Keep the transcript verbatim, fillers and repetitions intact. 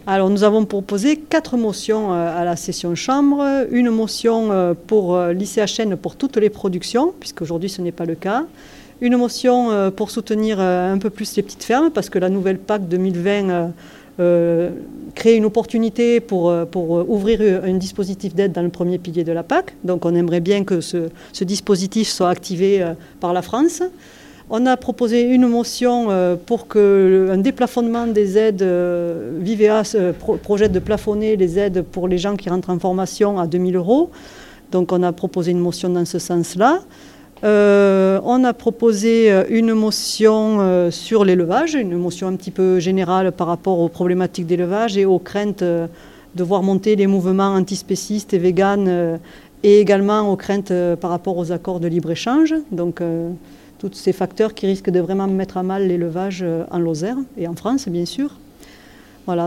Alors, nous avons proposé quatre motions à la session chambre. Une motion pour l'I C H N pour toutes les productions, puisqu'aujourd'hui ce n'est pas le cas. Une motion pour soutenir un peu plus les petites fermes, parce que la nouvelle P A C deux mille vingt euh, crée une opportunité pour, pour ouvrir un dispositif d'aide dans le premier pilier de la P A C. Donc on aimerait bien que ce, ce dispositif soit activé par la France. On a proposé une motion pour qu'un déplafonnement des aides, Vivea projette de plafonner les aides pour les gens qui rentrent en formation à deux mille euros. Donc on a proposé une motion dans ce sens-là. Euh, on a proposé une motion euh, sur l'élevage, une motion un petit peu générale par rapport aux problématiques d'élevage et aux craintes euh, de voir monter les mouvements antispécistes et véganes euh, et également aux craintes euh, par rapport aux accords de libre-échange. Donc euh, tous ces facteurs qui risquent de vraiment mettre à mal l'élevage euh, en Lozère et en France bien sûr.